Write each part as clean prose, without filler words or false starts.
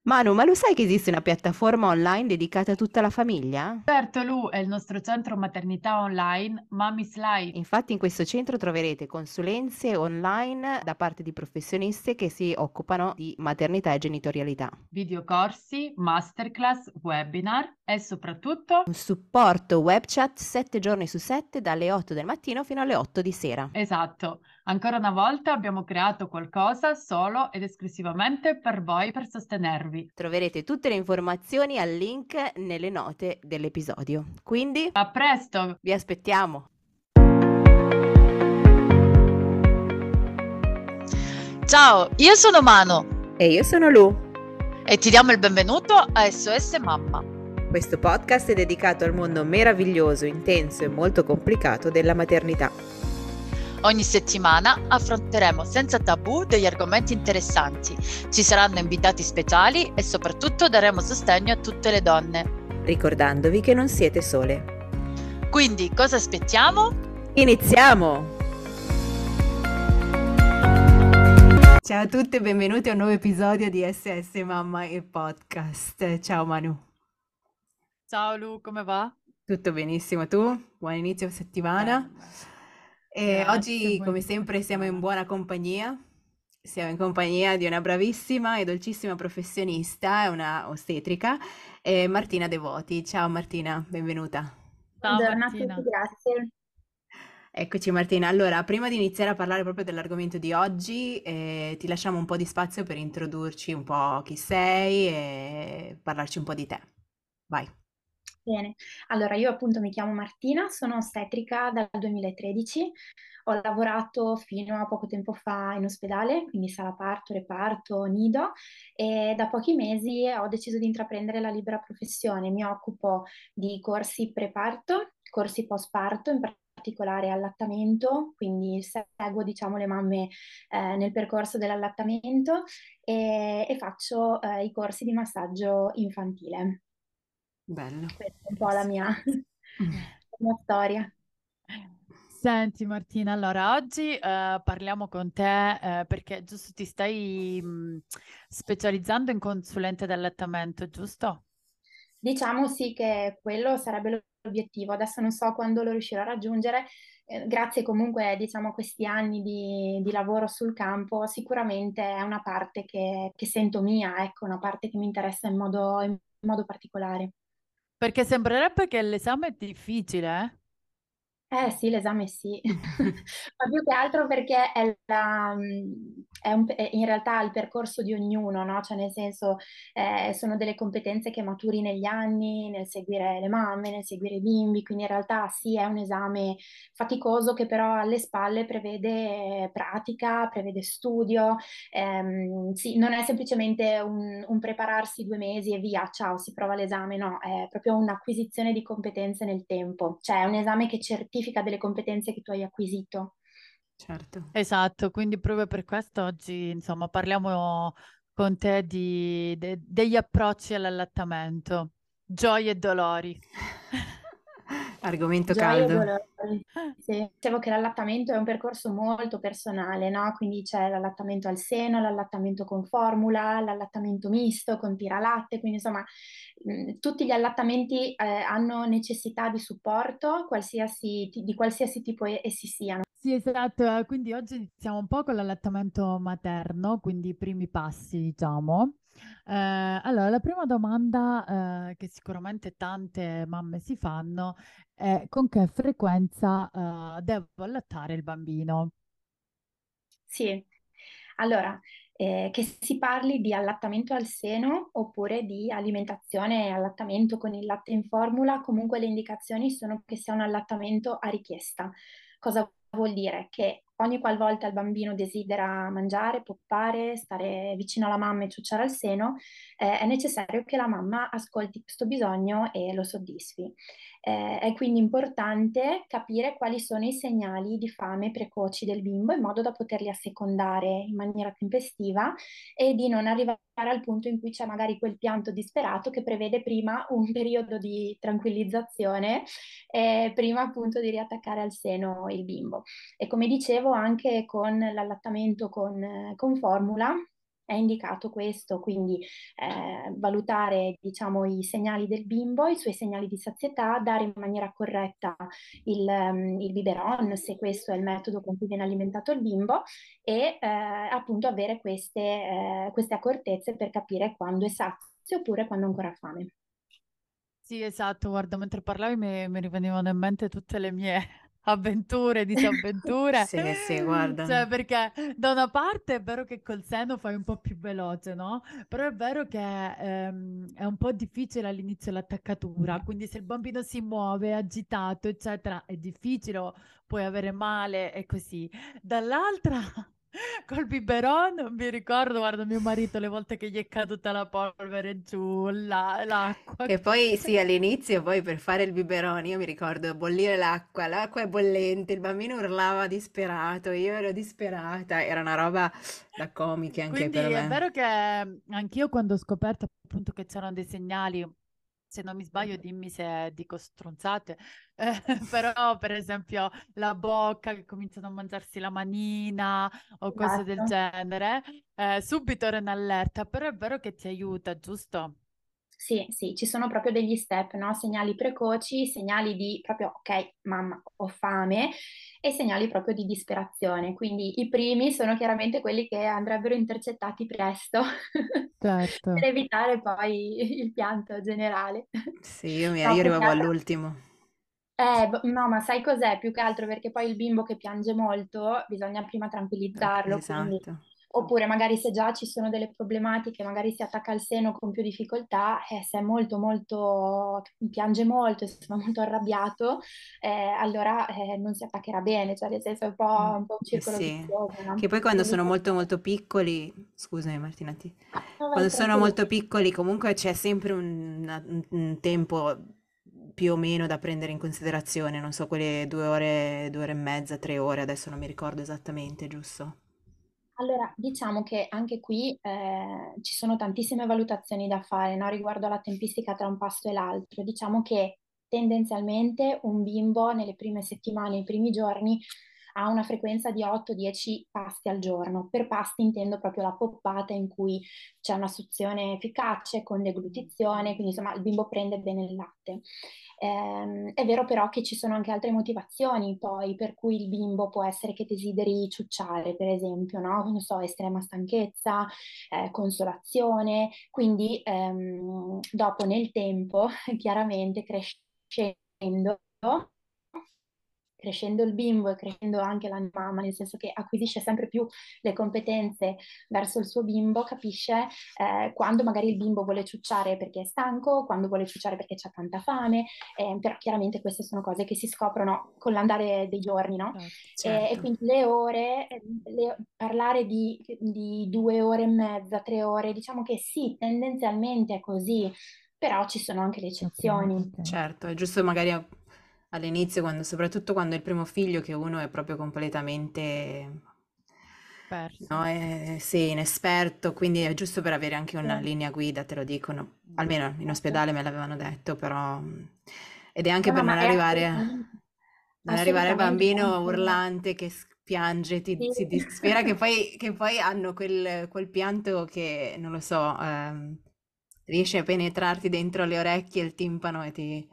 Manu, ma lo sai che esiste una piattaforma online dedicata a tutta la famiglia? Certo, Lu è il nostro centro maternità online, Mommy's Life, Infatti in questo centro troverete consulenze online da parte di professionisti che si occupano di maternità e genitorialità. videocorsi, masterclass, webinar e soprattutto, Un supporto web chat 7 giorni su 7 dalle 8 del mattino fino alle 8 di sera. esatto, ancora una volta abbiamo creato qualcosa solo ed esclusivamente per voi per sostenervi. Troverete tutte le informazioni al link nelle note dell'episodio. Quindi A presto! vi aspettiamo. Ciao, io sono Mano E io sono Lu. e ti diamo il benvenuto a SOS Mamma. Questo podcast è dedicato al mondo meraviglioso, intenso e molto complicato della maternità. Ogni settimana affronteremo senza tabù degli argomenti interessanti, ci saranno invitati speciali e soprattutto daremo sostegno a tutte le donne. Ricordandovi che non siete sole. Quindi cosa aspettiamo? Iniziamo! Ciao a tutte e benvenuti a un nuovo episodio di SS Mamma e Podcast. Ciao Manu. Ciao Lu, come va? Tutto benissimo, tu? Buon inizio settimana. Bene, E grazie, oggi, buon come inizio sempre, siamo in settimana. buona compagnia. Siamo in compagnia di una bravissima e dolcissima professionista, una ostetrica, Martina Devoti. Ciao Martina, benvenuta. Ciao Buongiorno a tutti, Martina. grazie. Eccoci Martina, allora prima di iniziare a parlare proprio dell'argomento di oggi, ti lasciamo un po' di spazio per introdurci un po' chi sei e parlarci un po' di te. Vai. Bene, allora io appunto mi chiamo Martina, sono ostetrica dal 2013, ho lavorato fino a poco tempo fa in ospedale, quindi sala parto, reparto, nido e da pochi mesi ho deciso di intraprendere la libera professione. Mi occupo di corsi preparto, corsi postparto, in particolare allattamento, quindi seguo diciamo le mamme nel percorso dell'allattamento e faccio i corsi di massaggio infantile. Bello. Questa è un po' la mia, Mm. la mia storia. Senti Martina, allora oggi parliamo con te perché giusto ti stai specializzando in consulente d'allattamento, giusto? Diciamo sì che quello sarebbe l'obiettivo. Adesso non so quando lo riuscirò a raggiungere. Grazie comunque, diciamo, a questi anni di lavoro sul campo, sicuramente è una parte che sento mia, ecco, una parte che mi interessa in modo particolare. Perché sembrerebbe che l'esame è difficile, eh? Eh sì, l'esame sì, ma più che altro perché è in realtà il percorso di ognuno, no? Cioè nel senso sono delle competenze che maturi negli anni, nel seguire le mamme, nel seguire i bimbi, quindi in realtà sì, è un esame faticoso che però alle spalle prevede pratica, prevede studio, sì, non è semplicemente un prepararsi 2 mesi e via, ciao, si prova l'esame, no, è proprio un'acquisizione di competenze nel tempo, cioè è un esame che certifica delle competenze che tu hai acquisito. Certo. Esatto, quindi proprio per questo oggi, insomma, parliamo con te degli approcci all'allattamento, gioie e dolori. Argomento Gioie e caldo. dolori. Sì. Dicevo che l'allattamento è un percorso molto personale, no? Quindi c'è l'allattamento al seno, l'allattamento con formula, l'allattamento misto con tiralatte, quindi insomma tutti gli allattamenti hanno necessità di supporto di qualsiasi tipo essi siano. Sì, esatto, quindi oggi iniziamo un po' con l'allattamento materno, quindi i primi passi, diciamo. Allora, la prima domanda che sicuramente tante mamme si fanno è con che frequenza devo allattare il bambino? Sì, allora, che si parli di allattamento al seno oppure di alimentazione e allattamento con il latte in formula, comunque le indicazioni sono che sia un allattamento a richiesta. Cosa vuol dire? Che ogni qualvolta il bambino desidera mangiare, poppare, stare vicino alla mamma e ciucciare al seno, è necessario che la mamma ascolti questo bisogno e lo soddisfi. È quindi importante capire quali sono i segnali di fame precoci del bimbo in modo da poterli assecondare in maniera tempestiva e di non arrivare al punto in cui c'è magari quel pianto disperato che prevede prima un periodo di tranquillizzazione, prima appunto di riattaccare al seno il bimbo. E come dicevo, anche con l'allattamento con formula è indicato questo, quindi valutare, diciamo, i segnali del bimbo, i suoi segnali di sazietà, dare in maniera corretta il biberon, se questo è il metodo con cui viene alimentato il bimbo, e appunto avere queste accortezze per capire quando è sazio oppure quando ha ancora fame. Sì, esatto, guarda, mentre parlavi mi rivenivano in mente tutte le mie avventure, disavventure, Sì, sì, guarda. cioè perché da una parte è vero che col seno fai un po' più veloce, no? Però è vero che è un po' difficile all'inizio l'attaccatura, quindi se il bambino si muove, è agitato, eccetera, è difficile, o puoi avere male e così. Dall'altra, col biberon, mi ricordo, guarda, mio marito, le volte che gli è caduta la polvere giù, l'acqua. Che poi sì, all'inizio poi per fare il biberone, io mi ricordo bollire l'acqua, l'acqua è bollente, il bambino urlava disperato, io ero disperata, era una roba da comiche anche per Quindi è me. vero che anch'io quando ho scoperto appunto che c'erano dei segnali, se non mi sbaglio, dimmi se dico stronzate, però per esempio la bocca che cominciano a mangiarsi la manina o cose del Esatto. genere, subito ero in allerta, però è vero che ti aiuta, giusto? Sì, sì, ci sono proprio degli step, no? Segnali precoci, segnali di proprio, ok, mamma, ho fame, e segnali proprio di disperazione. Quindi i primi sono chiaramente quelli che andrebbero intercettati presto per Certo. evitare poi il pianto generale. Sì, io, No, io più che arrivavo altro. all'ultimo. No, ma sai cos'è? Più che altro perché poi il bimbo che piange molto, bisogna prima Ok, tranquillizzarlo, quindi. esatto. Oppure magari se già ci sono delle problematiche, magari si attacca al seno con più difficoltà, se è molto molto, piange molto, se è molto arrabbiato, allora non si attaccherà bene, cioè nel senso è Mm, un po' un eh circolo sì, vizioso, no? che poi quando Quindi sono molto molto piccoli, scusami Martina, no, vai quando sono tranquillo. molto piccoli comunque c'è sempre un tempo più o meno da prendere in considerazione, non so, quelle 2 ore, 2 ore e mezza, 3 ore, adesso non mi ricordo esattamente, giusto? Allora, diciamo che anche qui ci sono tantissime valutazioni da fare, no, riguardo alla tempistica tra un pasto e l'altro. Diciamo che tendenzialmente un bimbo nelle prime settimane, i primi giorni, ha una frequenza di 8-10 pasti al giorno. Per pasti intendo proprio la poppata in cui c'è una suzione efficace con deglutizione, quindi insomma il bimbo prende bene il latte. È vero però che ci sono anche altre motivazioni poi per cui il bimbo può essere che desideri ciucciare, per esempio, no? Non so, estrema stanchezza, consolazione, quindi dopo nel tempo, chiaramente crescendo il bimbo e crescendo anche la mamma, nel senso che acquisisce sempre più le competenze verso il suo bimbo, capisce quando magari il bimbo vuole ciucciare perché è stanco, quando vuole ciucciare perché c'ha tanta fame, però chiaramente queste sono cose che si scoprono con l'andare dei giorni, no? Certo. E Certo. quindi le ore, parlare di 2 ore e mezza, 3 ore, diciamo che sì, tendenzialmente è così, però ci sono anche le Ok, eccezioni. ok. Certo, è giusto magari all'inizio, soprattutto quando è il primo figlio, che uno è proprio completamente, Perso. no, sì, inesperto, quindi è giusto per avere anche Sì, una linea guida, te lo dicono. Almeno in certo. ospedale me l'avevano detto, però. Ed è anche No, per no, non ma è arrivare, non arrivare al assolutamente bambino anche. urlante che piange, Sì, si dispera, che poi hanno quel pianto che, non lo so, riesce a penetrarti dentro le orecchie e il timpano e ti.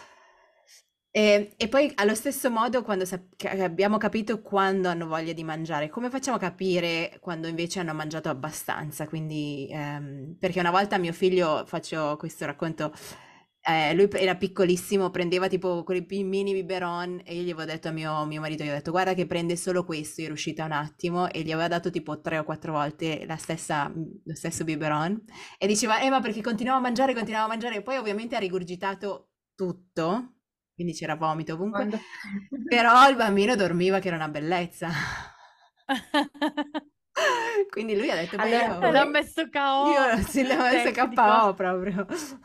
E poi allo stesso modo, quando che abbiamo capito quando hanno voglia di mangiare, come facciamo a capire quando invece hanno mangiato abbastanza? Quindi, perché una volta mio figlio, faccio questo racconto, lui era piccolissimo, prendeva tipo quei mini biberon e io gli avevo detto a mio marito, gli ho detto guarda che prende solo questo, io ero uscita un attimo e gli aveva dato tipo 3 o 4 volte lo stesso biberon e diceva, ma perché continuava a mangiare, e poi ovviamente ha rigurgitato tutto, quindi c'era vomito ovunque, quando- però il bambino dormiva che era una bellezza. Quindi lui ha detto, beh, Allora, L'ha io, messo KO io sì, le ho messo tecnico. KO proprio.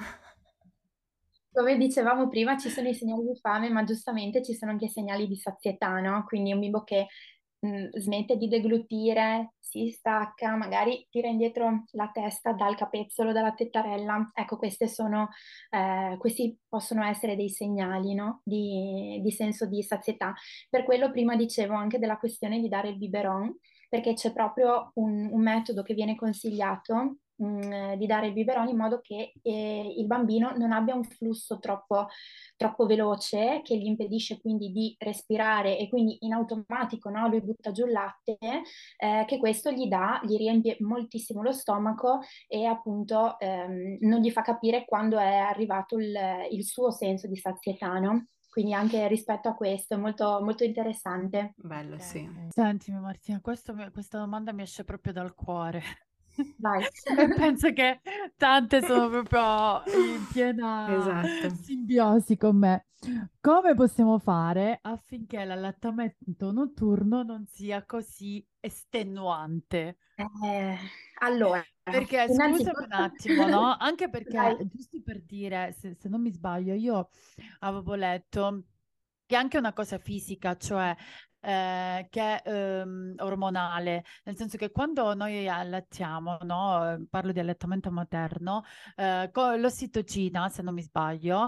come dicevamo prima, ci sono i segnali di fame, ma giustamente ci sono anche i segnali di sazietà, no? Quindi un bimbo che smette di deglutire, si stacca, magari tira indietro la testa dal capezzolo, dalla tettarella. Ecco, questi possono essere dei segnali, no? Di senso di sazietà. Per quello prima dicevo anche della questione di dare il biberon, perché c'è proprio un metodo che viene consigliato di dare il biberone in modo che il bambino non abbia un flusso troppo veloce che gli impedisce quindi di respirare e quindi in automatico, no, lui butta giù il latte, che questo gli riempie moltissimo lo stomaco e appunto non gli fa capire quando è arrivato il suo senso di sazietà, no? Quindi anche rispetto a questo è molto, molto interessante. Bello, Ok, sì. ok. Sentimi Martina, questa domanda mi esce proprio dal cuore. Vai. E penso che tante sono proprio in piena Esatto. simbiosi con me. Come possiamo fare affinché l'allattamento notturno non sia così estenuante? Eh, allora, Perché scusami innanzitutto, un attimo, no? Anche perché, vai. giusto per dire, se non mi sbaglio, io avevo letto che è anche una cosa fisica, cioè che è ormonale, nel senso che quando noi allattiamo, no? Parlo di allattamento materno, con l'ossitocina, se non mi sbaglio,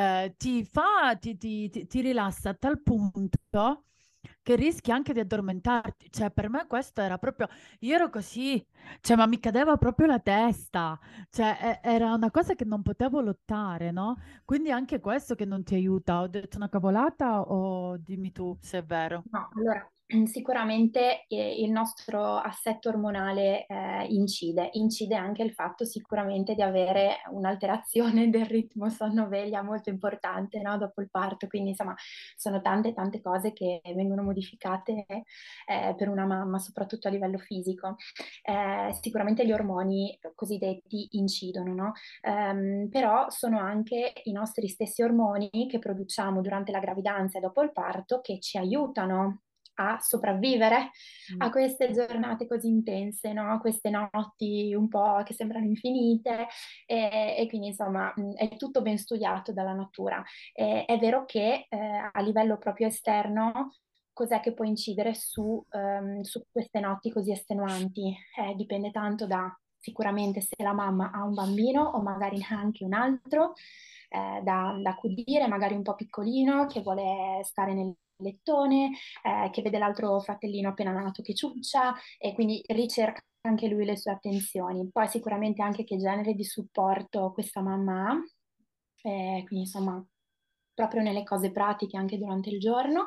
ti rilassa a tal punto che rischi anche di addormentarti. Cioè, per me questo era proprio, io ero così, cioè, ma mi cadeva proprio la testa, cioè, era una cosa che non potevo lottare, no? Quindi anche questo che non ti aiuta. Ho detto una cavolata o dimmi tu se è vero? No, allora, sicuramente il nostro assetto ormonale incide anche il fatto sicuramente di avere un'alterazione del ritmo sonno-veglia molto importante, no, dopo il parto, quindi insomma sono tante tante cose che vengono modificate per una mamma, soprattutto a livello fisico. Sicuramente gli ormoni cosiddetti incidono, no? Però sono anche i nostri stessi ormoni che produciamo durante la gravidanza e dopo il parto che ci aiutano a sopravvivere Mm. a queste giornate così intense, no? A queste notti un po' che sembrano infinite e quindi insomma è tutto ben studiato dalla natura. È vero che a livello proprio esterno cos'è che può incidere su queste notti così estenuanti? Dipende tanto da sicuramente se la mamma ha un bambino o magari neanche un altro da accudire, magari un po' piccolino, che vuole stare nel lettone, che vede l'altro fratellino appena nato che ciuccia e quindi ricerca anche lui le sue attenzioni. Poi sicuramente anche che genere di supporto questa mamma ha, quindi insomma proprio nelle cose pratiche anche durante il giorno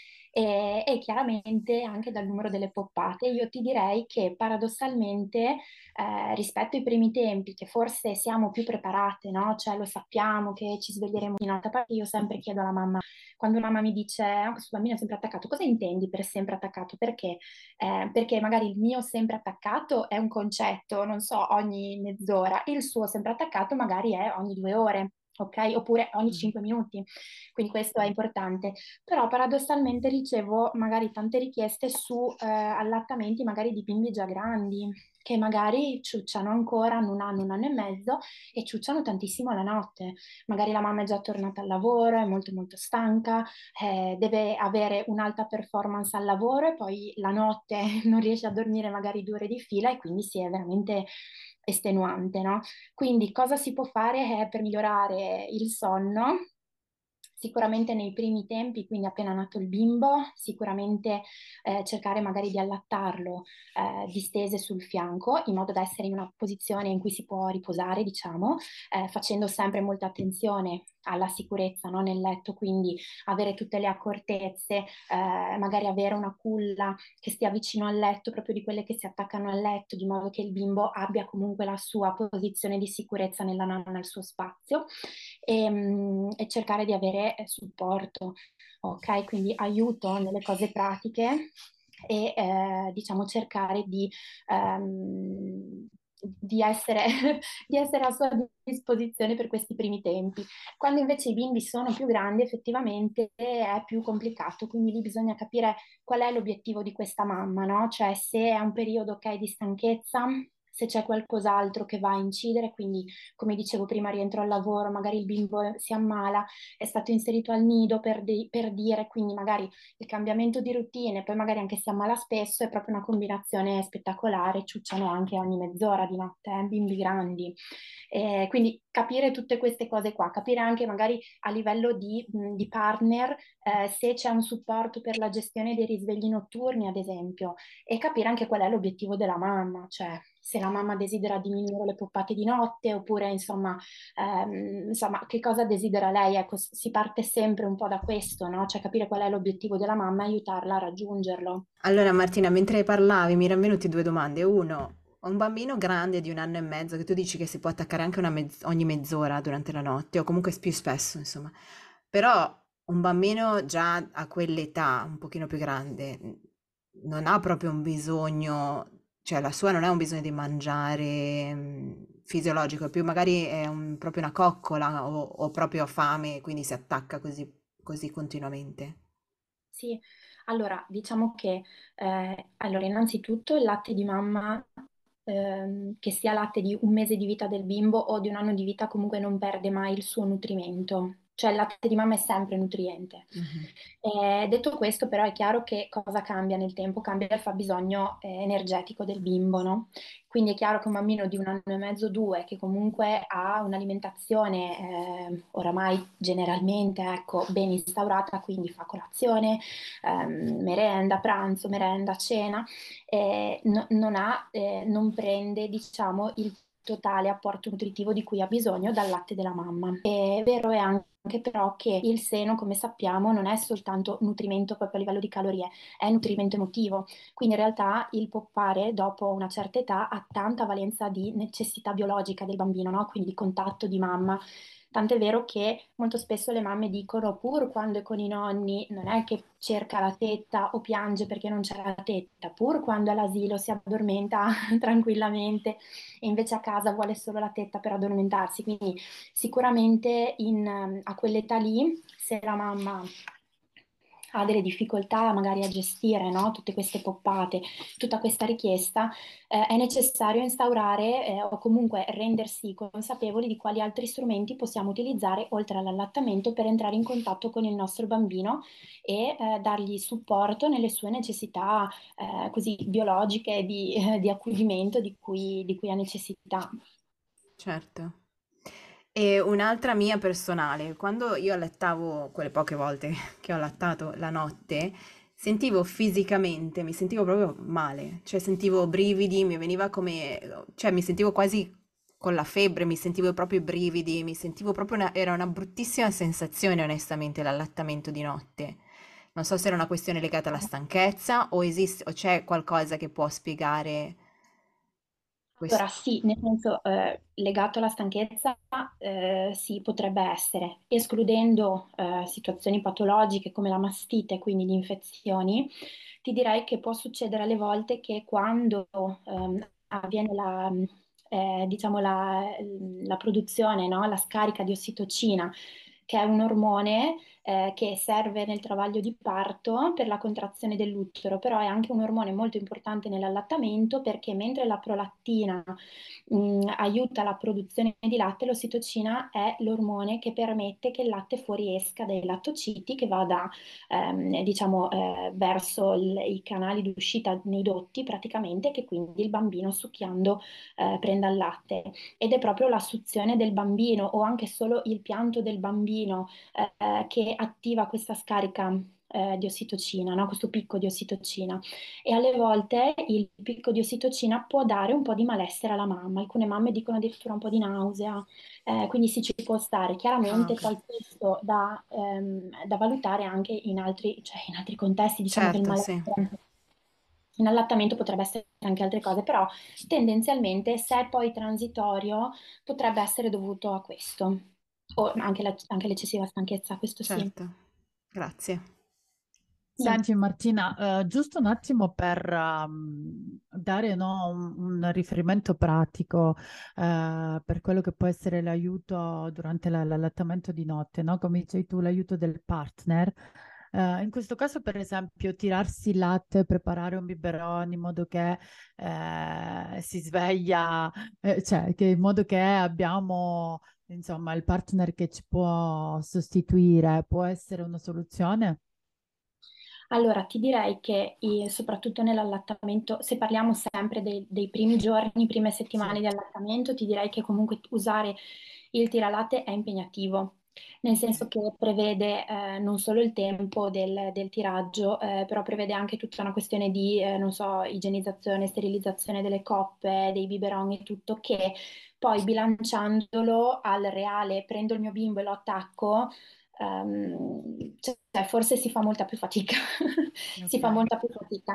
e chiaramente anche dal numero delle poppate. Io ti direi che paradossalmente rispetto ai primi tempi, che forse siamo più preparate, no? Cioè lo sappiamo che ci sveglieremo in alta parte, io sempre chiedo alla mamma, quando mamma mi dice questo bambino è sempre attaccato, cosa intendi per sempre attaccato? Perché? Perché magari il mio sempre attaccato è un concetto, non so, ogni mezz'ora, il suo sempre attaccato magari è ogni 2 ore. Ok? Oppure ogni Mhm. 5 minuti. Quindi questo è importante. Però paradossalmente ricevo magari tante richieste su allattamenti magari di bimbi già grandi, che magari ciucciano ancora, hanno un anno e mezzo e ciucciano tantissimo la notte. Magari la mamma è già tornata al lavoro, è molto molto stanca, deve avere un'alta performance al lavoro e poi la notte non riesce a dormire magari 2 ore di fila e quindi si è veramente estenuante, no? Quindi cosa si può fare per migliorare il sonno? Sicuramente nei primi tempi, quindi appena nato il bimbo, sicuramente cercare magari di allattarlo distese sul fianco, in modo da essere in una posizione in cui si può riposare, diciamo, facendo sempre molta attenzione alla sicurezza, no, nel letto, quindi avere tutte le accortezze, magari avere una culla che stia vicino al letto, proprio di quelle che si attaccano al letto, di modo che il bimbo abbia comunque la sua posizione di sicurezza nella nonna, nel suo spazio e cercare di avere supporto, ok? Quindi aiuto nelle cose pratiche e diciamo cercare di essere, di essere a sua disposizione per questi primi tempi. Quando invece i bimbi sono più grandi, effettivamente è più complicato, quindi lì bisogna capire qual è l'obiettivo di questa mamma, no? Cioè se è un periodo, ok, di stanchezza, se c'è qualcos'altro che va a incidere, quindi come dicevo prima, rientro al lavoro, magari il bimbo si ammala, è stato inserito al nido per dire, quindi magari il cambiamento di routine, poi magari anche si ammala spesso, è proprio una combinazione spettacolare, ciucciano anche ogni mezz'ora di notte, bimbi grandi. Quindi capire tutte queste cose qua, capire anche magari a livello di partner se c'è un supporto per la gestione dei risvegli notturni, ad esempio, e capire anche qual è l'obiettivo della mamma, cioè se la mamma desidera diminuire le poppate di notte oppure insomma che cosa desidera lei. Ecco, si parte sempre un po' da questo, no? Cioè capire qual è l'obiettivo della mamma e aiutarla a raggiungerlo. Allora Martina, mentre parlavi mi erano venute due domande. Uno, un bambino grande di 1 anno e mezzo che tu dici che si può attaccare anche ogni mezz'ora durante la notte o comunque più spesso, insomma. Però un bambino già a quell'età, un pochino più grande, non ha proprio un bisogno, cioè la sua non è un bisogno di mangiare fisiologico, è più magari è proprio una coccola o proprio fame, quindi si attacca così continuamente. Sì, allora diciamo che allora, innanzitutto il latte di mamma, che sia latte di 1 mese di vita del bimbo o di 1 anno di vita, comunque non perde mai il suo nutrimento, cioè il latte di mamma è sempre nutriente. Mhm. Detto questo, però, è chiaro che cosa cambia nel tempo? Cambia il fabbisogno energetico del bimbo, no? Quindi è chiaro che un bambino di 1 anno e mezzo, 2, che comunque ha un'alimentazione oramai generalmente, ecco, ben instaurata, quindi fa colazione, merenda, pranzo, merenda, cena, non prende, diciamo, il totale apporto nutritivo di cui ha bisogno dal latte della mamma. È vero è anche però che il seno, come sappiamo, non è soltanto nutrimento proprio a livello di calorie, è nutrimento emotivo. Quindi in realtà il poppare dopo una certa età ha tanta valenza di necessità biologica del bambino, no? Quindi di contatto di mamma. Tant'è vero che molto spesso le mamme dicono, pur quando è con i nonni, non è che cerca la tetta o piange perché non c'è la tetta, pur quando è all'asilo si addormenta tranquillamente e invece a casa vuole solo la tetta per addormentarsi. Quindi sicuramente a quell'età lì, se la mamma ha delle difficoltà magari a gestire, no, tutte queste poppate, tutta questa richiesta, è necessario instaurare o comunque rendersi consapevoli di quali altri strumenti possiamo utilizzare oltre all'allattamento per entrare in contatto con il nostro bambino e dargli supporto nelle sue necessità così biologiche di accudimento di cui ha necessità. Certo. E un'altra mia personale, quando io allattavo, quelle poche volte che ho allattato la notte, sentivo fisicamente, mi sentivo proprio male, cioè sentivo brividi, mi veniva come, cioè mi sentivo quasi con la febbre, mi sentivo proprio i brividi, mi sentivo proprio era una bruttissima sensazione onestamente l'allattamento di notte. Non so se era una questione legata alla stanchezza o esiste, o c'è qualcosa che può spiegare Allora questo. sì, nel senso legato alla stanchezza sì, potrebbe essere, escludendo situazioni patologiche come la mastite, quindi di infezioni, ti direi che può succedere alle volte che quando avviene diciamo la produzione, no? La scarica di ossitocina, che è un ormone che serve nel travaglio di parto per la contrazione dell'utero, però è anche un ormone molto importante nell'allattamento perché mentre la prolattina aiuta la produzione di latte, l'ossitocina è l'ormone che permette che il latte fuoriesca dai lattociti che vada diciamo verso i canali d'uscita nei dotti praticamente, che quindi il bambino succhiando prenda il latte, ed è proprio la suzione del bambino o anche solo il pianto del bambino che attiva questa scarica di ossitocina, no? Questo picco di ossitocina. E alle volte il picco di ossitocina può dare un po' di malessere alla mamma. Alcune mamme dicono addirittura un po' di nausea, quindi sì, ci può stare. Ah, Chiaramente ok. poi questo da valutare anche cioè in altri contesti, diciamo che il Certo, sì. malessere in allattamento potrebbe essere anche altre cose, però tendenzialmente se è poi transitorio potrebbe essere dovuto a questo, o anche l'eccessiva stanchezza, questo sì. Certo, grazie. Sì. Senti Martina, giusto un attimo per dare no, un riferimento pratico per quello che può essere l'aiuto durante l'allattamento di notte, no? Come dicevi tu, l'aiuto del partner. In questo caso, per esempio, tirarsi il latte, preparare un biberon in modo che si sveglia, cioè che in modo che abbiamo, insomma, il partner che ci può sostituire, può essere una soluzione? Allora, ti direi che soprattutto nell'allattamento, se parliamo sempre dei primi giorni, prime settimane Sì, di allattamento, ti direi che comunque usare il tiralatte è impegnativo, nel senso ok, che prevede non solo il tempo del tiraggio, però prevede anche tutta una questione di, non so, igienizzazione, sterilizzazione delle coppe, dei biberon e tutto, che poi bilanciandolo al reale, prendo il mio bimbo e lo attacco. Cioè, forse si fa molta più fatica, si fa ok. molta più fatica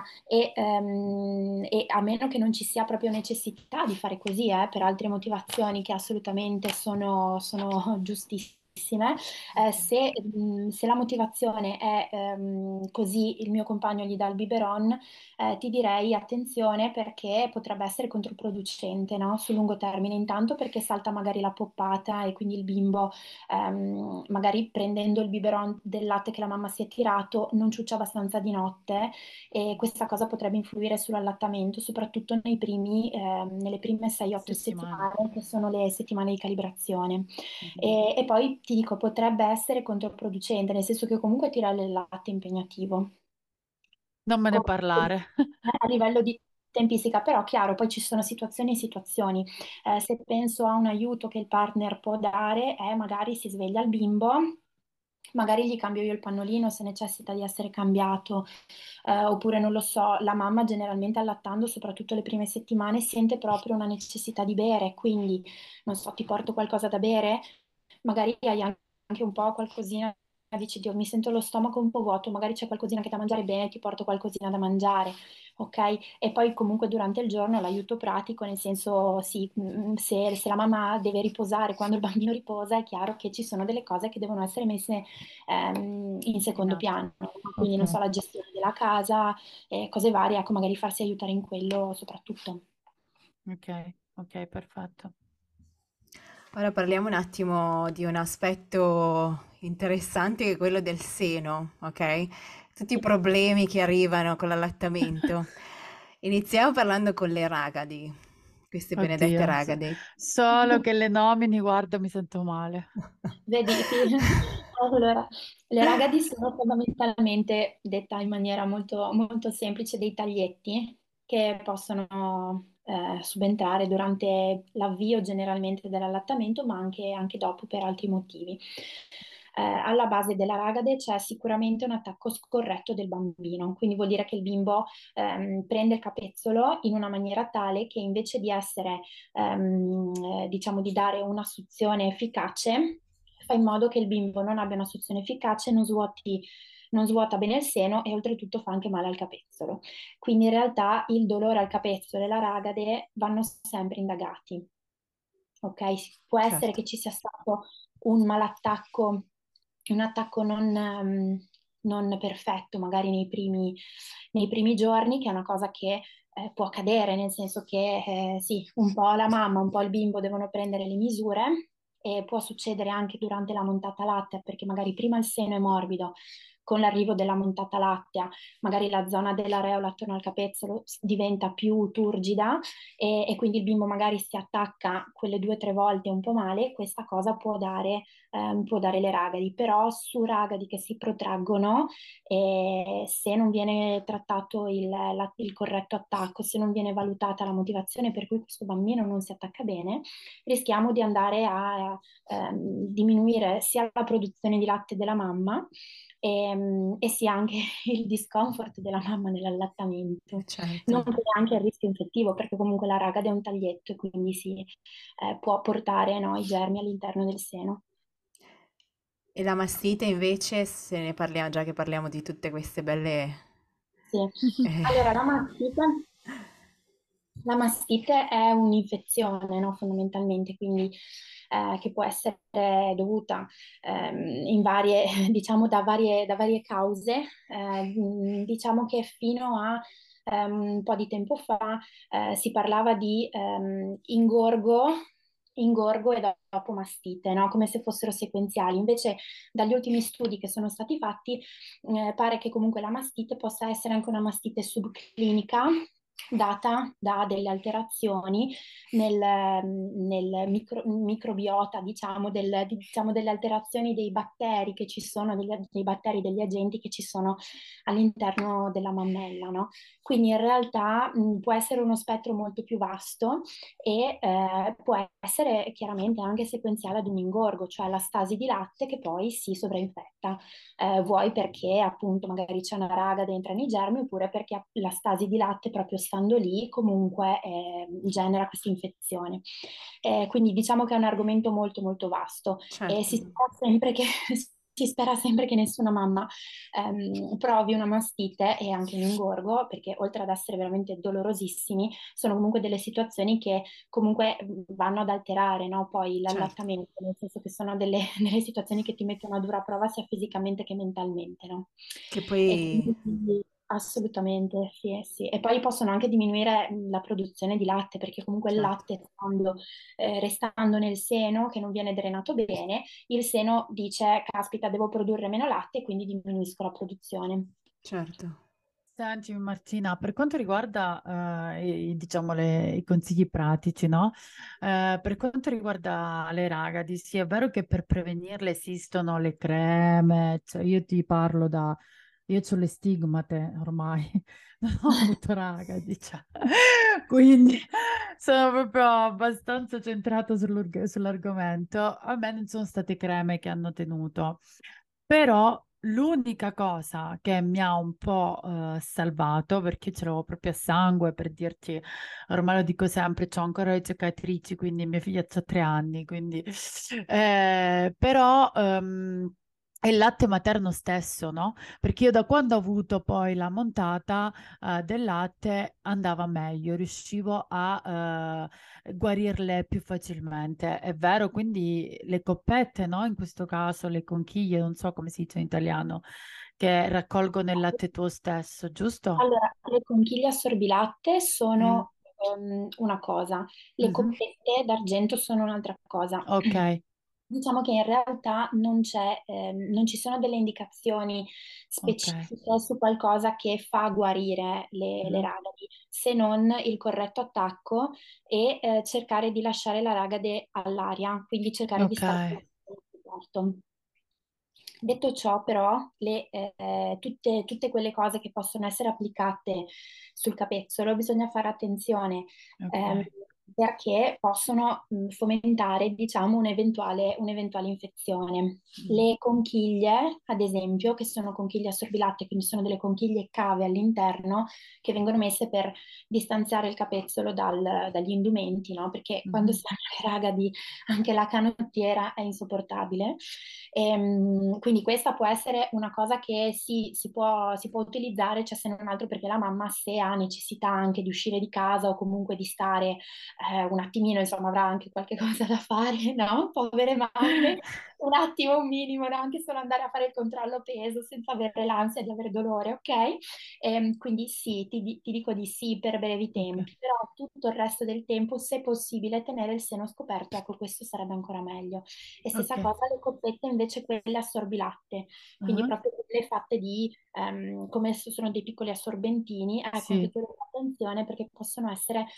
e a meno che non ci sia proprio necessità di fare così, per altre motivazioni che assolutamente sono giustissime, Ok. se la motivazione è così, il mio compagno gli dà il biberon, ti direi attenzione perché potrebbe essere controproducente, no? Sul lungo termine, intanto perché salta magari la poppata e quindi il bimbo magari prendendo il biberon del latte che la mamma si è tirato, non ciuccia abbastanza di notte e questa cosa potrebbe influire sull'allattamento, soprattutto nelle prime 6-8 Settimane. settimane, che sono le settimane di calibrazione. Mhm. E poi ti dico, potrebbe essere controproducente, nel senso che comunque tirare il latte è impegnativo Non me ne come- parlare. a livello di tempistica, però chiaro, poi ci sono situazioni e situazioni. Se penso a un aiuto che il partner può dare, è magari si sveglia il bimbo, magari gli cambio io il pannolino se necessita di essere cambiato, oppure non lo so, la mamma generalmente allattando, soprattutto le prime settimane, sente proprio una necessità di bere, quindi non so, ti porto qualcosa da bere, magari hai anche un po' qualcosina, dici, Dio, mi sento lo stomaco un po' vuoto, magari c'è qualcosina che da mangiare bene, ti porto qualcosina da mangiare, ok? E poi comunque durante il giorno l'aiuto pratico, nel senso, sì, se la mamma deve riposare quando il bambino riposa, è chiaro che ci sono delle cose che devono essere messe in In secondo atto. piano, no? Quindi non so, Ok, la gestione della casa, cose varie, ecco, magari farsi aiutare in quello soprattutto. ok, ok, perfetto. Ora parliamo un attimo di un aspetto interessante che è quello del seno, ok? Tutti i problemi che arrivano con l'allattamento. Iniziamo parlando con le ragadi, queste benedette Oddio, ragadi. solo che le nomini, guarda, mi sento male. Vedi, sì. Allora, le ragadi sono fondamentalmente, detta in maniera molto, molto semplice, dei taglietti che possono subentrare durante l'avvio generalmente dell'allattamento, ma anche dopo per altri motivi. Alla base della ragade c'è sicuramente un attacco scorretto del bambino, quindi vuol dire che il bimbo prende il capezzolo in una maniera tale che invece di essere diciamo di dare una suzione efficace, fa in modo che il bimbo non abbia una suzione efficace, non svuota bene il seno e oltretutto fa anche male al capezzolo. Quindi in realtà il dolore al capezzolo e la ragade vanno sempre indagati. Ok? Può essere Certo. che ci sia stato un malattacco, un attacco non perfetto, magari nei primi giorni, che è una cosa che può accadere, nel senso che sì, un po' la mamma, un po' il bimbo devono prendere le misure e può succedere anche durante la montata lattea, perché magari prima il seno è morbido, con l'arrivo della montata lattea, magari la zona dell'areola attorno al capezzolo diventa più turgida e quindi il bimbo magari si attacca quelle 2 o 3 volte un po' male, questa cosa può dare le ragadi, però su ragadi che si protraggono, se non viene trattato il corretto attacco, se non viene valutata la motivazione per cui questo bambino non si attacca bene, rischiamo di andare a diminuire sia la produzione di latte della mamma e sia anche il discomfort della mamma nell'allattamento. Certo. Non crea anche il rischio infettivo, perché comunque la ragade è un taglietto e quindi può portare, no, i germi all'interno del seno. E la mastite invece, se ne parliamo, già che parliamo di tutte queste belle... Sì. eh, Allora, la mastite è un'infezione, no, fondamentalmente, quindi che può essere dovuta in varie, diciamo, da varie cause. Diciamo che fino a un po' di tempo fa si parlava di ingorgo ingorgo e dopo mastite, no? Come se fossero sequenziali. Invece dagli ultimi studi che sono stati fatti pare che comunque la mastite possa essere anche una mastite subclinica data da delle alterazioni nel microbiota, diciamo delle alterazioni dei batteri che ci sono, dei batteri, degli agenti che ci sono all'interno della mammella, no? Quindi in realtà può essere uno spettro molto più vasto e può essere chiaramente anche sequenziale ad un ingorgo, cioè la stasi di latte che poi si sovrainfetta, vuoi perché appunto magari c'è una raga dentro nei germi, oppure perché la stasi di latte proprio stando lì comunque genera questa infezione. Quindi diciamo che è un argomento molto molto vasto e Certo. si spera sempre che nessuna mamma provi una mastite e anche un ingorgo, perché oltre ad essere veramente dolorosissimi, sono comunque delle situazioni che comunque vanno ad alterare, no? Poi Certo. l'allattamento, nel senso che sono delle situazioni che ti mettono a dura prova sia fisicamente che mentalmente, no? Che E poi quindi assolutamente, sì, sì. E poi possono anche diminuire la produzione di latte, perché comunque il certo, latte, restando nel seno, che non viene drenato bene, il seno dice, caspita, devo produrre meno latte e quindi diminuisco la produzione. certo. Senti Martina, per quanto riguarda diciamo i consigli pratici, no? Per quanto riguarda le ragadi, sì, è vero che per prevenirle esistono le creme, cioè io ti parlo da... Io ho le stigmate ormai, non ho avuto ragadi, cioè. Quindi sono proprio abbastanza centrata sull'argomento. A me non sono state creme che hanno tenuto. Però l'unica cosa che mi ha un po' salvato, perché ce l'avevo proprio a sangue, per dirti, ormai lo dico sempre, ho ancora le cicatrici, quindi mia figlia ha 3 anni, quindi... però è il latte materno stesso, no? Perché io da quando ho avuto poi la montata del latte andava meglio, riuscivo a guarirle più facilmente. È vero, quindi le coppette, no? In questo caso le conchiglie, non so come si dice in italiano, che raccolgono il latte tuo stesso, giusto? Allora, le conchiglie assorbilatte Mm, sono una cosa, le mhm. coppette d'argento sono un'altra cosa. Ok, Diciamo che in realtà non ci sono delle indicazioni ok. specifiche su qualcosa che fa guarire le Mhm. ragadi, se non il corretto attacco e cercare di lasciare la ragade all'aria, quindi cercare di Ok, stare al coperto. Detto ciò, però, tutte quelle cose che possono essere applicate sul capezzolo bisogna fare attenzione ehm, ok. perché possono fomentare, diciamo, un'eventuale infezione. Mm, Le conchiglie, ad esempio, che sono conchiglie assorbilate, quindi sono delle conchiglie cave all'interno che vengono messe per distanziare il capezzolo dagli indumenti, no? Perché quando mhm. si hanno le ragadi anche la canottiera è insopportabile. Quindi questa può essere una cosa che si può utilizzare, cioè se non altro perché la mamma, se ha necessità anche di uscire di casa o comunque di stare un attimino, insomma, avrà anche qualche cosa da fare, no? Povere mamme, un attimo, un minimo, no? Anche solo andare a fare il controllo peso senza avere l'ansia di avere dolore, ok? Quindi sì, ti dico di sì per brevi Ok, tempi, però tutto il resto del tempo, se possibile, tenere il seno scoperto, ecco, questo sarebbe ancora meglio. E ok. stessa cosa le coppette invece quelle assorbilatte, quindi Ah, proprio quelle fatte di, come se sono dei piccoli assorbentini, ecco, anche sì. quelle attenzione perché possono essere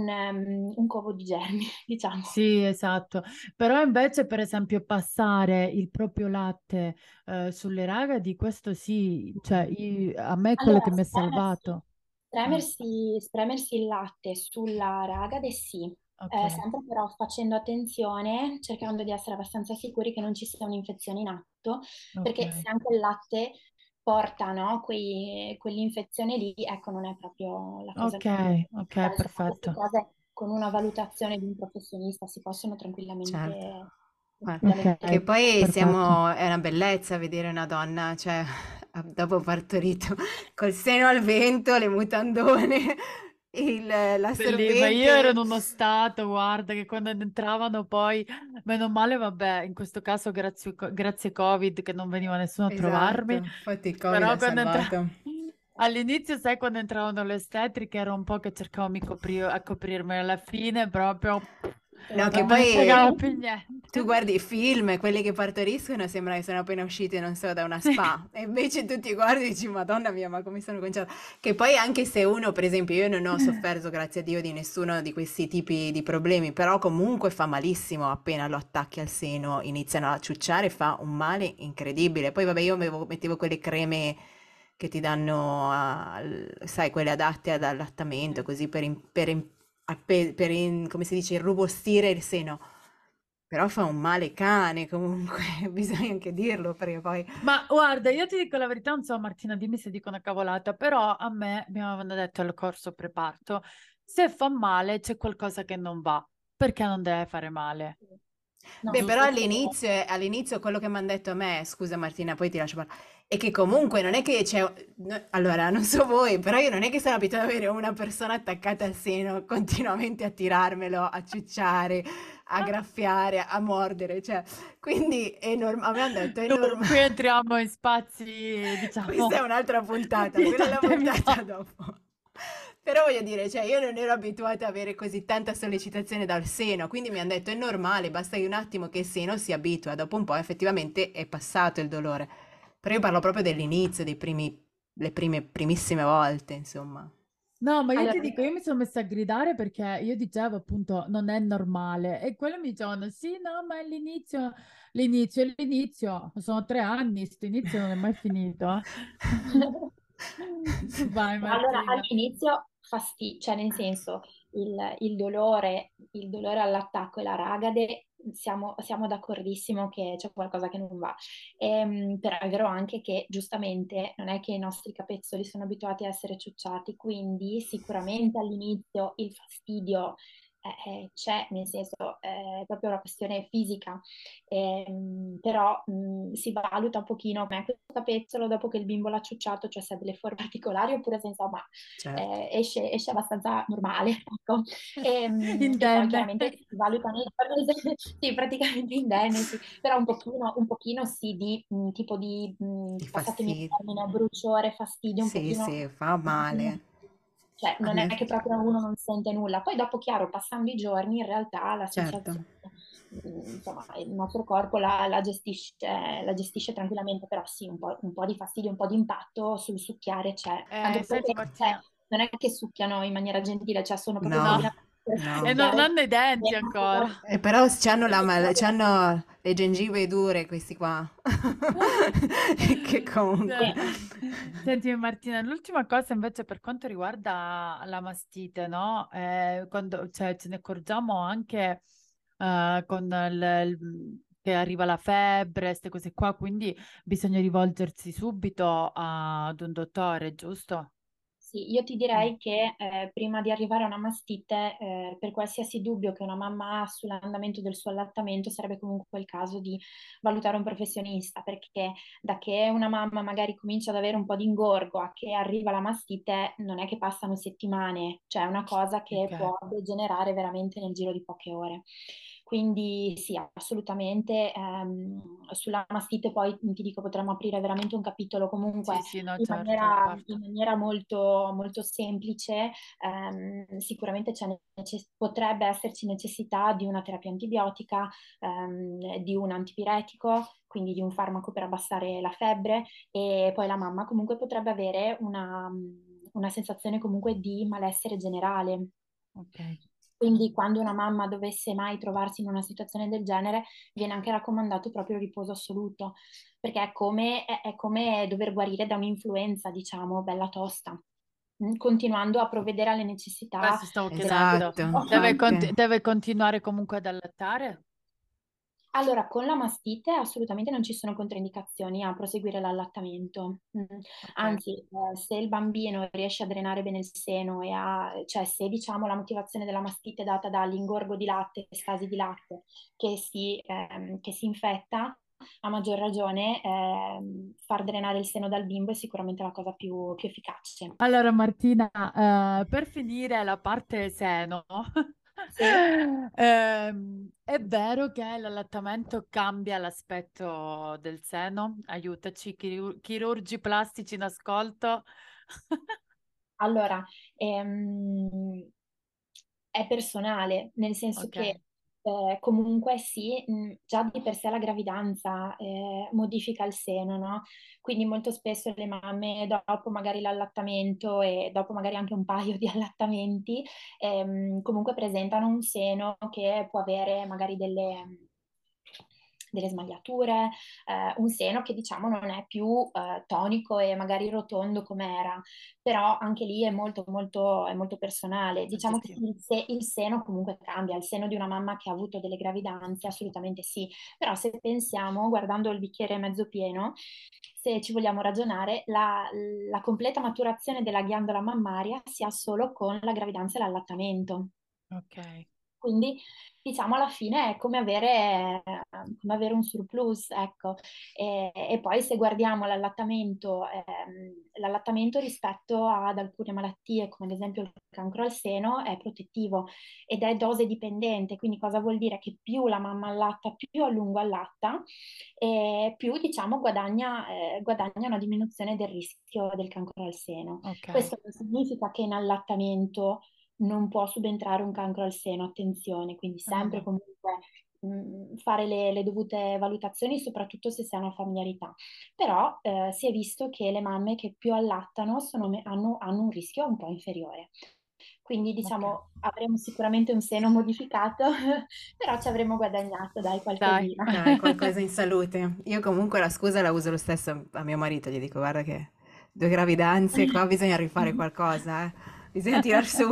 un covo di germi, diciamo. Sì, esatto. Però invece, per esempio, passare il proprio latte sulle ragadi, questo sì, cioè a me è quello Allora, che mi ha salvato. Ah, spremersi il latte sulla ragade, sì. ok, Sempre però facendo attenzione, cercando di essere abbastanza sicuri che non ci sia un'infezione in atto, ok, perché se anche il latte porta, no, quell'infezione lì, ecco, non è proprio la cosa ok, migliore. ok, Insomma, queste perfetto. cose con una valutazione di un professionista si possono Certo. Ok, Che poi perfetto. è una bellezza vedere una donna, cioè, dopo partorito, col seno al vento, le mutandone, Bellissimo, io ero l'assorbente. in uno stato, guarda, che quando entravano poi, meno male, vabbè, in questo caso grazie Covid che non veniva nessuno a Esatto, trovarmi, infatti il Covid però ha quando salvato. all'inizio, sai, quando entravano le ostetriche era un po' che cercavo a coprirmi, alla fine proprio No, che non me ne poi fregava più niente. tu guardi i film, quelli che partoriscono sembra che sono appena usciti, non so, da una Sì. spa. E invece tu ti guardi e dici, Madonna mia, ma come sono cominciata? Che poi anche se uno, per esempio, io non ho sofferto, grazie a Dio, di nessuno di questi tipi di problemi, però comunque fa malissimo appena lo attacchi al seno, iniziano a ciucciare, fa un male incredibile. Poi vabbè, io mettevo quelle creme che ti danno, sai, quelle adatte ad allattamento, così come si dice, irrobustire il seno. Però fa un male cane comunque, bisogna anche dirlo perché poi... Ma guarda, io ti dico la verità, non so Martina, dimmi se dico una cavolata, però a me mi avevano detto al corso preparto, se fa male c'è qualcosa che non va, perché non deve fare male, No, Beh, però giusto? all'inizio quello che mi hanno detto a me, scusa Martina, poi ti lascio parlare, è che comunque non è che c'è... Allora, non so voi, però io non è che sono abituata ad avere una persona attaccata al seno, continuamente a tirarmelo, a ciucciare, a graffiare, a mordere, cioè, quindi a me hanno detto è Qui normale. entriamo in spazi, Questa è diciamo, un'altra puntata, di quella è la tante puntata cose. dopo. Però voglio dire, cioè, io non ero abituata ad avere così tanta sollecitazione dal seno, quindi mi hanno detto è normale, basta un attimo che il seno si abitua, dopo un po' effettivamente è passato il dolore. Però io parlo proprio dell'inizio, le primissime volte, insomma. No, ma io ti allora, dico, io mi sono messa a gridare perché io dicevo appunto non è normale e quello mi dicevano sì, no, ma è l'inizio, sono 3 anni, sto inizio non è mai finito. Vai allora, Martina. all'inizio cioè nel senso il dolore all'attacco e la ragade, siamo d'accordissimo che c'è qualcosa che non va. Però è vero anche che giustamente non è che i nostri capezzoli sono abituati a essere ciucciati, quindi sicuramente all'inizio il fastidio c'è, nel senso è proprio una questione fisica. Però si valuta un pochino come questo capezzolo dopo che il bimbo l'ha ciucciato, cioè se ha delle forme particolari oppure se insomma Certo. esce abbastanza normale, ecco. E poi Indenne. chiaramente si valutano sì, praticamente indenne, sì, però un pochino sì di tipo di, Di passatemi il fastidio. termine, bruciore, fastidio, Sì, sì, fa un pochino male. cioè, A non è me, che proprio uno non sente nulla. Poi dopo, chiaro, passando i giorni, in realtà la certo. sensazione, insomma, il nostro corpo la gestisce tranquillamente, però sì, un po' di fastidio, un po' di impatto sul succhiare c'è. Anche Senti perché Martina, non è che succhiano in maniera gentile, cioè sono proprio no, No, coordinati per no. e non succhiare. hanno i denti ancora. Però c'hanno le gengive dure questi qua. Che comunque... Se- Senti Martina, l'ultima cosa invece per quanto riguarda la mastite, no? Quando, cioè, ce ne accorgiamo anche con che arriva la febbre, queste cose qua, quindi bisogna rivolgersi subito ad un dottore, giusto? Sì, io ti Mm. direi che prima di arrivare a una mastite, per qualsiasi dubbio che una mamma ha sull'andamento del suo allattamento, sarebbe comunque il caso di valutare un professionista, perché da che una mamma magari comincia ad avere un po' di ingorgo a che arriva la mastite, non è che passano settimane, cioè è una cosa che Ok. può degenerare veramente nel giro di poche ore. Quindi sì, assolutamente. Sulla mastite poi ti dico, potremmo aprire veramente un capitolo Sì, comunque sì, no, in certo, a maniera, parte. in maniera molto, molto semplice. Sicuramente potrebbe esserci necessità di una terapia antibiotica, di un antipiretico, quindi di un farmaco per abbassare la febbre, e poi la mamma comunque potrebbe avere una sensazione comunque di malessere generale. Ok. Quindi quando una mamma dovesse mai trovarsi in una situazione del genere, viene anche raccomandato proprio il riposo assoluto, perché è come dover guarire da un'influenza, diciamo, bella tosta, continuando a provvedere alle necessità Questo stavo del chiedendo. Esatto, bimbo. infatti. Deve continuare comunque ad allattare? Allora, con la mastite assolutamente non ci sono controindicazioni a proseguire l'allattamento. Ok. Anzi, se il bambino riesce a drenare bene il seno cioè se diciamo la motivazione della mastite è data dall'ingorgo di latte, stasi di latte, che si infetta, a maggior ragione far drenare il seno dal bimbo è sicuramente la cosa più efficace. Allora Martina, per finire la parte seno, Sì. è vero che l'allattamento cambia l'aspetto del seno? Aiutaci, chirurgi plastici in ascolto. Allora, è personale, nel senso Ok, che comunque sì, già di per sé la gravidanza modifica il seno, no? Quindi molto spesso le mamme dopo magari l'allattamento e dopo magari anche un paio di allattamenti, comunque presentano un seno che può avere magari delle smagliature, un seno che diciamo non è più tonico e magari rotondo come era, però anche lì è molto personale. Diciamo che Soggettivo. il seno comunque cambia, il seno di una mamma che ha avuto delle gravidanze assolutamente sì, però se pensiamo, guardando il bicchiere mezzo pieno, se ci vogliamo ragionare, la completa maturazione della ghiandola mammaria si ha solo con la gravidanza e l'allattamento. Ok. Quindi, diciamo, alla fine è come avere un surplus, ecco. E poi se guardiamo l'allattamento rispetto ad alcune malattie, come ad esempio il cancro al seno, è protettivo ed è dose dipendente. Quindi cosa vuol dire? Che più la mamma allatta, più a lungo allatta, e più, diciamo, guadagna una diminuzione del rischio del cancro al seno. Ok. Questo non significa che in allattamento non può subentrare un cancro al seno, attenzione, quindi No, sempre no. comunque fare le dovute valutazioni, soprattutto se si ha una familiarità. Però si è visto che le mamme che più allattano hanno un rischio un po' inferiore. Quindi Ok. diciamo avremo sicuramente un seno modificato, però ci avremo guadagnato, dai, Dai. qualcosina. Dai, qualcosa in salute. Io comunque la scusa la uso lo stesso a mio marito, gli dico guarda che 2 gravidanze, qua bisogna rifare qualcosa, eh. Bisogna tirar su.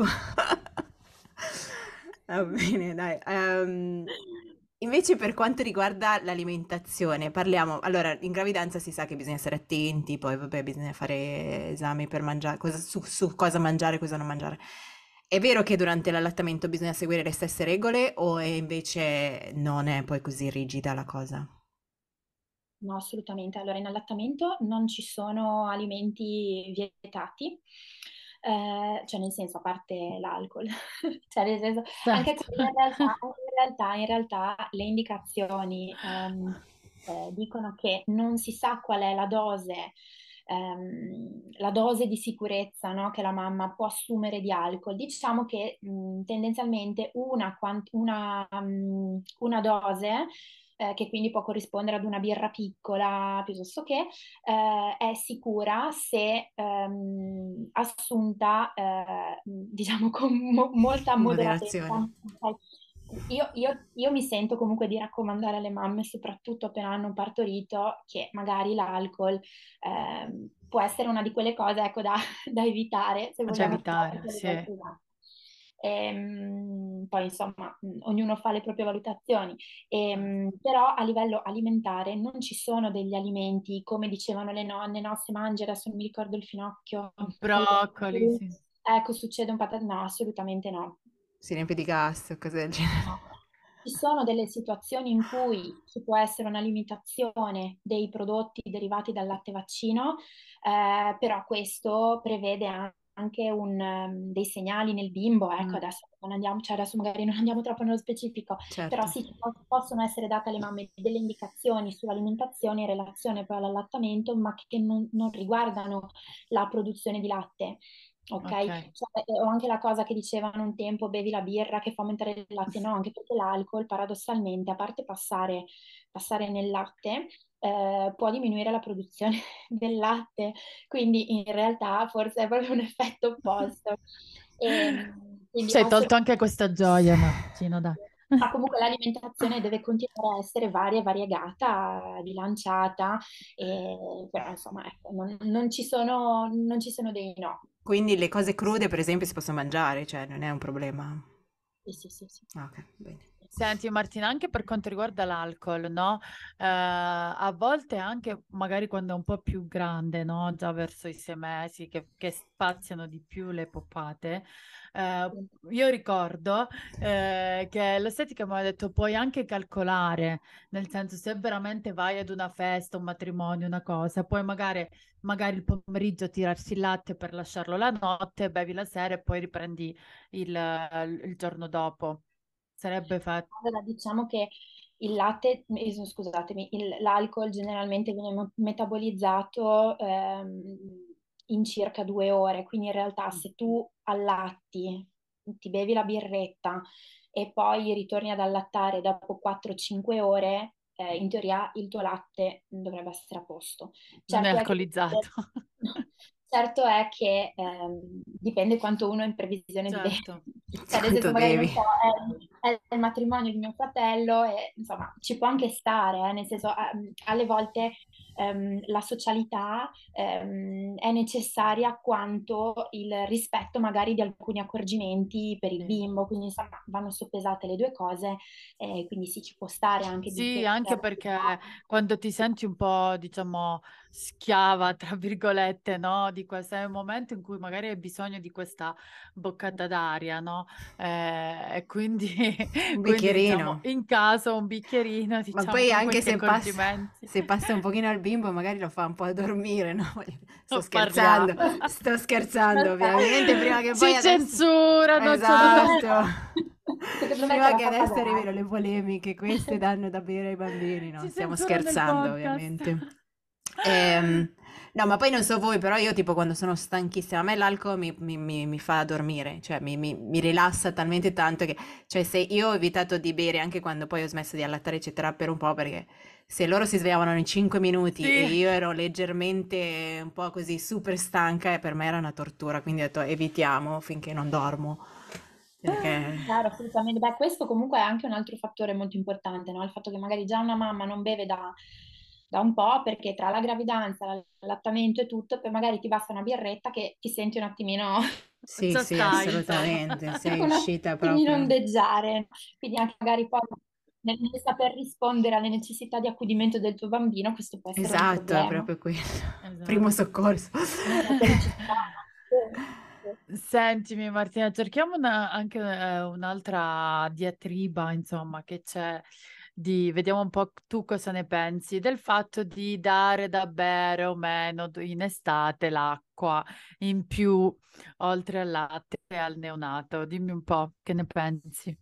Va bene, dai. Invece per quanto riguarda l'alimentazione, parliamo, allora, in gravidanza si sa che bisogna stare attenti, poi vabbè, bisogna fare esami per mangiare, su cosa mangiare e cosa non mangiare. È vero che durante l'allattamento bisogna seguire le stesse regole o invece non è poi così rigida la cosa? No, assolutamente. Allora, in allattamento non ci sono alimenti vietati, cioè nel senso, a parte l'alcol, cioè nel senso, anche Certo. quelli in realtà le indicazioni dicono che non si sa qual è la dose di sicurezza, no, che la mamma può assumere di alcol. Diciamo che tendenzialmente una dose che quindi può corrispondere ad una birra piccola piuttosto che è sicura se assunta, diciamo, con molta moderatezza. Moderazione. Ok? Io mi sento comunque di raccomandare alle mamme, soprattutto appena hanno partorito, che magari l'alcol può essere una di quelle cose, ecco, da evitare se Da vogliamo fare evitare, a sì. livello privato. Poi insomma, ognuno fa le proprie valutazioni. Però a livello alimentare non ci sono degli alimenti, come dicevano le nonne, no, se mangi, adesso non mi ricordo il finocchio, o i Broccoli, broccoli, sì. ecco, succede un patate, no, assolutamente no. Si riempie di gas o cose del genere. No. Ci sono delle situazioni in cui ci può essere una limitazione dei prodotti derivati dal latte vaccino, però questo prevede anche dei segnali nel bimbo. Ecco, Mm, adesso non andiamo, cioè adesso magari non andiamo troppo nello specifico, però certo. sì, possono essere date alle mamme delle indicazioni sull'alimentazione in relazione poi all'allattamento, ma che non riguardano la produzione di latte. Ok, Ok. cioè, o anche la cosa che dicevano un tempo, bevi la birra che fa aumentare il latte, no, anche perché l'alcol paradossalmente, a parte passare nel latte, può diminuire la produzione del latte, quindi in realtà forse è proprio un effetto opposto. Quindi Ci hai tolto anche questa gioia, Martino, dai. ma comunque l'alimentazione deve continuare a essere variegata, bilanciata, però insomma ecco, non ci sono dei no. Quindi le cose crude, per esempio, si possono mangiare, cioè non è un problema. Sì, sì, sì, sì. Ah, ok, bene. Senti Martina, anche per quanto riguarda l'alcol, no? A volte anche magari quando è un po' più grande, no? Già verso i 6 mesi che spaziano di più le poppate. eh, Sì. io ricordo che l'estetica mi ha detto puoi anche calcolare, nel senso se veramente vai ad una festa, un matrimonio, una cosa, poi magari il pomeriggio tirarsi il latte per lasciarlo la notte, bevi la sera e poi riprendi il giorno dopo. Sarebbe fatto. Allora, diciamo che il latte, scusatemi, l'alcol generalmente viene metabolizzato in circa 2 ore, quindi in realtà se tu allatti, ti bevi la birretta e poi ritorni ad allattare dopo 4-5 ore, in teoria il tuo latte dovrebbe essere a posto. Non è Certo è che alcolizzato. certo è che dipende quanto uno è in previsione di bere. Certo. Cioè, nel senso, Quanto magari non bevi? so, è il matrimonio di mio fratello e insomma ci può anche stare, nel senso, alle volte la socialità è necessaria quanto il rispetto magari di alcuni accorgimenti per il Sì. bimbo, quindi insomma vanno soppesate le due cose, quindi sì, ci può stare anche di Sì, chiedere anche perché quando ti senti un po', diciamo, schiava, tra virgolette, no? Di questo è un momento in cui magari hai bisogno di questa boccata d'aria, no? E quindi, Un quindi, diciamo, bicchierino. in caso un bicchierino, Ma diciamo, poi con anche questi accorgimenti. se passa un pochino al bimbo, magari lo fa un po' dormire, no? Parliamo. Sto scherzando, ovviamente, prima che poi Ci adesso... censurano, ce lo Secondo me Esatto. no. Secondo me te Prima la che fa adesso pagare. arrivino le polemiche, queste danno da bere ai bambini, no? ci Stiamo censurano il scherzando, podcast. ovviamente. Ehm, no, ma poi non so voi, però io tipo quando sono stanchissima, a me l'alcol mi fa dormire, cioè mi rilassa talmente tanto che, cioè se io ho evitato di bere anche quando poi ho smesso di allattare, eccetera, per un po' perché se loro si svegliavano in 5 minuti Sì. e io ero leggermente un po' così super stanca, e per me era una tortura, quindi ho detto evitiamo finché non dormo, perché... Chiaro, assolutamente. Beh, questo comunque è anche un altro fattore molto importante, no? Il fatto che magari già una mamma non beve da un po', perché tra la gravidanza, l'allattamento e tutto, poi magari ti basta una birretta che ti senti un attimino, Sì, Già sì, stai, insomma. assolutamente, sei un uscita attimino proprio. ondeggiare. Quindi anche magari poi nel saper rispondere alle necessità di accudimento del tuo bambino, questo può essere un Esatto, è problema. proprio quello. Primo Esatto. soccorso. La felicità. Sì, sì. Sentimi Martina, cerchiamo anche un'altra diatriba, insomma, che c'è vediamo un po' tu cosa ne pensi del fatto di dare da bere o meno in estate l'acqua in più, oltre al latte e al neonato. Dimmi un po' che ne pensi.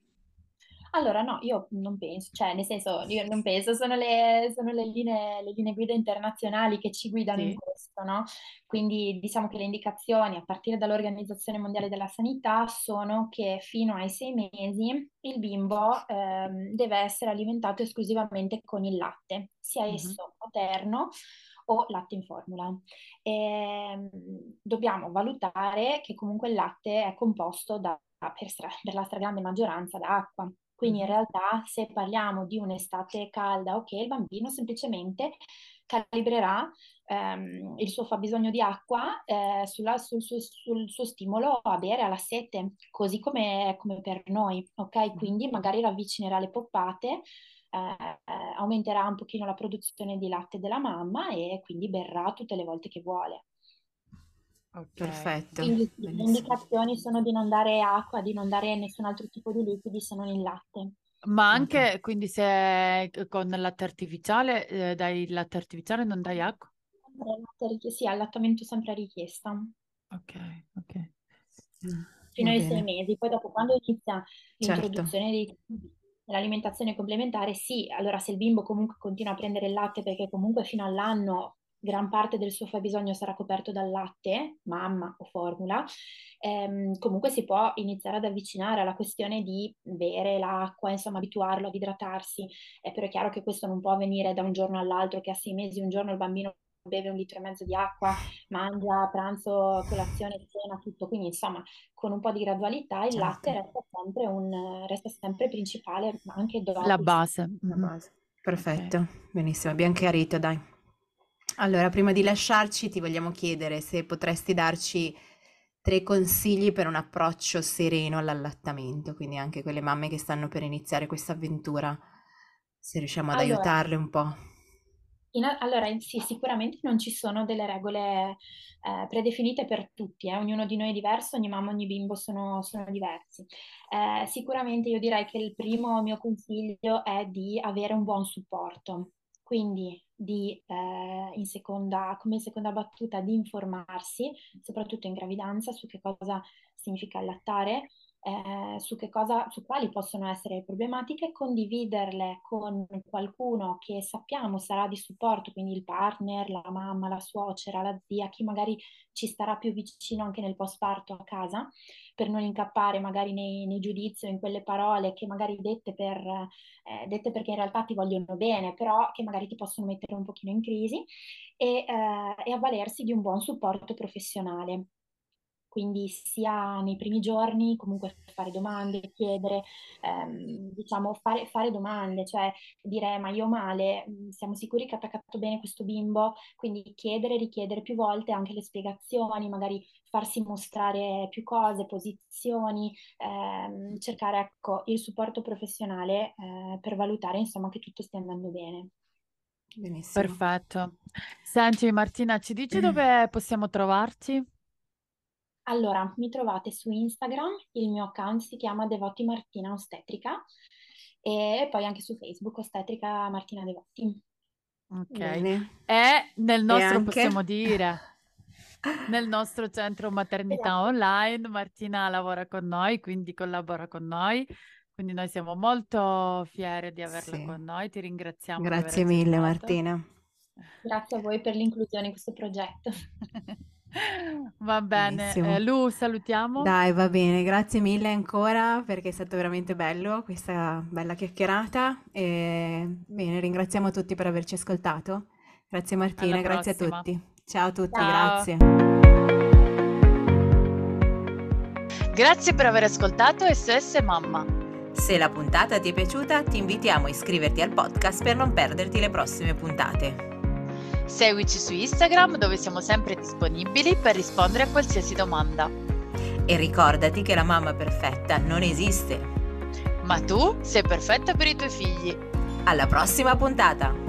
Allora, no, io non penso, cioè, nel senso, io non penso, sono le linee guida internazionali che ci guidano in Sì. questo, no? Quindi diciamo che le indicazioni a partire dall'Organizzazione Mondiale della Sanità sono che fino ai 6 mesi il bimbo deve essere alimentato esclusivamente con il latte, sia Mhm. esso materno o latte in formula. Dobbiamo valutare che comunque il latte è composto per la stragrande maggioranza da acqua. Quindi in Mhm. realtà se parliamo di un'estate calda, ok, il bambino semplicemente calibrerà il suo fabbisogno di acqua sul suo stimolo a bere alla sete, così come per noi, ok? Mhm. Quindi magari ravvicinerà le poppate, aumenterà un pochino la produzione di latte della mamma e quindi berrà tutte le volte che vuole. Ok, Perfetto, Quindi sì, le benissimo. indicazioni sono di non dare acqua, di non dare nessun altro tipo di liquidi se non il latte. ma Ok. anche quindi se con il latte artificiale dai il latte artificiale non dai acqua? Sì, allattamento sempre a richiesta, Ok, ok. fino Va ai sei bene, mesi. Poi dopo, quando inizia certo. l'introduzione dell'alimentazione complementare, sì, allora se il bimbo comunque continua a prendere il latte perché comunque fino all'anno gran parte del suo fabbisogno sarà coperto dal latte, mamma o formula, comunque si può iniziare ad avvicinare alla questione di bere l'acqua, insomma abituarlo ad idratarsi. Però è chiaro che questo non può avvenire da un giorno all'altro, che a 6 mesi un giorno il bambino beve 1,5 litri di acqua, mangia pranzo, colazione, cena, tutto. Quindi insomma con un po' di gradualità il Certo, latte resta sempre principale, ma anche La dopo i 6 base. la Mhm. base. Ok. Perfetto, benissimo, abbiamo chiarito, dai. Allora, prima di lasciarci, ti vogliamo chiedere se potresti darci 3 consigli per un approccio sereno all'allattamento, quindi anche quelle mamme che stanno per iniziare questa avventura, se riusciamo ad Allora, aiutarle un po'. allora, sì, sicuramente non ci sono delle regole predefinite per tutti, ognuno di noi è diverso, ogni mamma, ogni bimbo sono diversi. Sicuramente io direi che il primo mio consiglio è di avere un buon supporto, quindi come in seconda battuta, di informarsi, soprattutto in gravidanza, su che cosa significa allattare, su quali possono essere problematiche, condividerle con qualcuno che sappiamo sarà di supporto, quindi il partner, la mamma, la suocera, la zia, chi magari ci starà più vicino anche nel postparto a casa, per non incappare magari nei giudizi o in quelle parole che magari dette perché in realtà ti vogliono bene, però che magari ti possono mettere un pochino in crisi, e avvalersi di un buon supporto professionale. Quindi sia nei primi giorni, comunque fare domande, chiedere, diciamo fare domande, cioè dire ma io ho male, siamo sicuri che ha attaccato bene questo bimbo? Quindi chiedere, richiedere più volte anche le spiegazioni, magari farsi mostrare più cose, posizioni, cercare ecco il supporto professionale per valutare insomma che tutto stia andando bene. Benissimo. Perfetto. Senti Martina, ci dici dove possiamo trovarti? Allora, mi trovate su Instagram, il mio account si chiama Devoti Martina Ostetrica, e poi anche su Facebook Ostetrica Martina Devoti. Ok. Bene. E nel E nostro, anche? possiamo dire, nel nostro centro maternità Esatto. online, Martina lavora con noi, quindi collabora con noi. Quindi noi siamo molto fieri di averla Sì. con noi. Ti ringraziamo di aver Grazie mille accettato. Martina. Grazie a voi per l'inclusione in questo progetto. Va bene, Benissimo. Lu, salutiamo. Dai, va bene, grazie mille ancora perché è stato veramente bello questa bella chiacchierata e bene, ringraziamo tutti per averci ascoltato. Grazie Martina, Alla grazie a prossima. tutti. Ciao a tutti, Ciao. grazie. Grazie per aver ascoltato SOS Mamma. Se la puntata ti è piaciuta, ti invitiamo a iscriverti al podcast per non perderti le prossime puntate. Seguici su Instagram dove siamo sempre disponibili per rispondere a qualsiasi domanda. E ricordati che la mamma perfetta non esiste. Ma tu sei perfetta per i tuoi figli. Alla prossima puntata!